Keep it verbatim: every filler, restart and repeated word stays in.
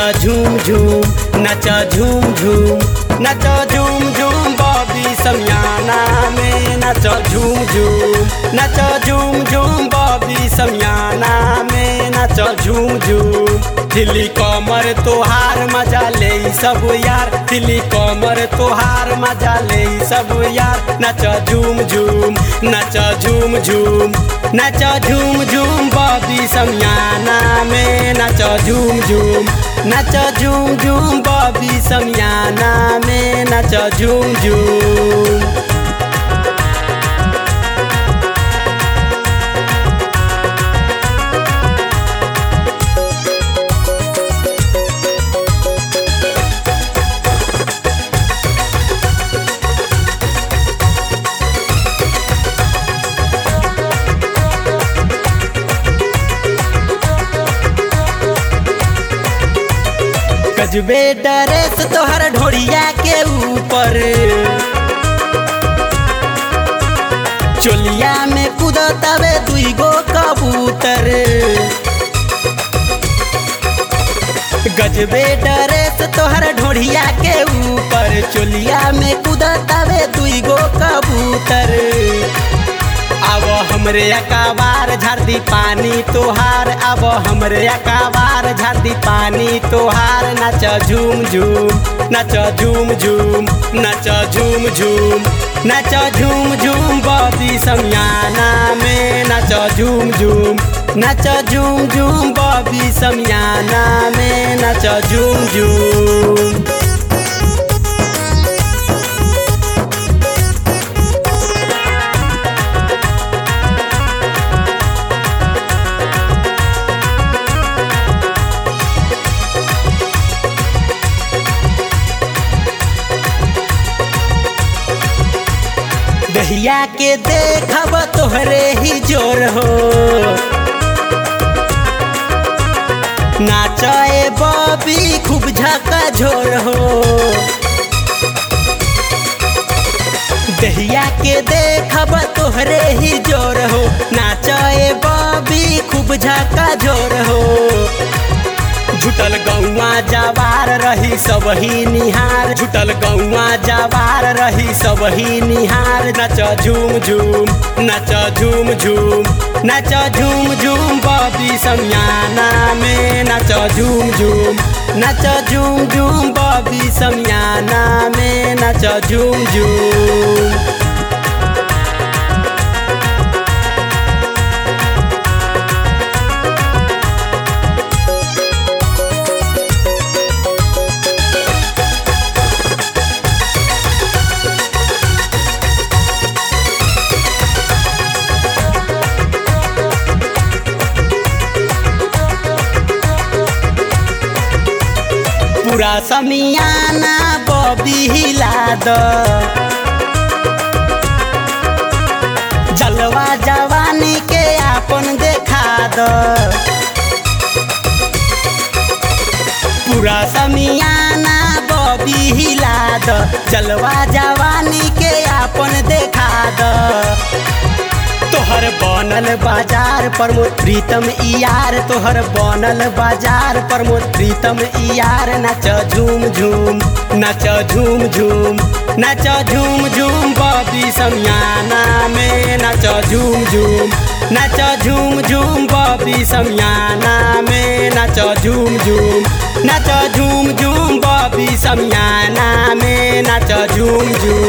झूम झूम नचा झूम झूम नचा झूम झूम बॉबी समियाना में नचा झूम झूम नचा झूम झूम बॉबी समियाना में नचा झूम झूम दिल्ली कमर तोहार मजा ले सब यार दिल्ली कमर तोहार मजा ले सब यार नचा झूम झूम नचा झूम झूम नचा झूम झूम बॉबी समियाना में नचा झूम झूम नचा झूम झूम बॉबी समियाना में नचा झूम झूम गजबे ड्रेस तोहर ढोड़िया के ऊपर चोलिया में कूदतावे दुई गो कबूतर गजबे ड्रेस तोहर ढोड़िया के ऊपर चोलिया में कूदतावे दुई गो कबूतर अब हमरे अकाबार झाड़ दी पानी तोहार अब हमरे अकाबार झाड़ दी पानी तोहार नचा झूम झूम नचा झूम झूम नचा झूम झूम नचा झूम झूम बॉबी समियाना में नचा झूम झूम नचा झूम झूम बॉबी समियाना में नचा झूम झूम दहिया के देखब तोहरे ही जोर हो नाचे बॉबी खूब झका झोर हो दहिया के देखब तोहरे ही जोर हो नाचे बॉबी खूब झका झोर हो झुटल गौआ जवार रही सब ही निहार झुटल गौआ जवार रही सब ही निहार नचा झूम झूम नचा झूम झूम नचा झूम झूम बॉबी समियाना में नचा झूम झूम नचा झूम झूम बॉबी समियाना में नचा झूम झूम पूरा समियाना बॉबी हिला द जलवा जवानी के आपन देखा द पूरा समियाना बॉबी हिला द जलवा जवानी के आपन देखा द तोहर बनल बाजार प्रमोद प्रीतम यार तोहर बनल बाजार प्रमोद प्रीतम यार नचा झूम झूम नचा झूम झूम नचा झूम झूम बॉबी समियाना में नचा झूम झूम नचा झूम झूम बॉबी समियाना में नचा झूम झूम नचा झूम झूम बॉबी समियाना में नचा झूम झूम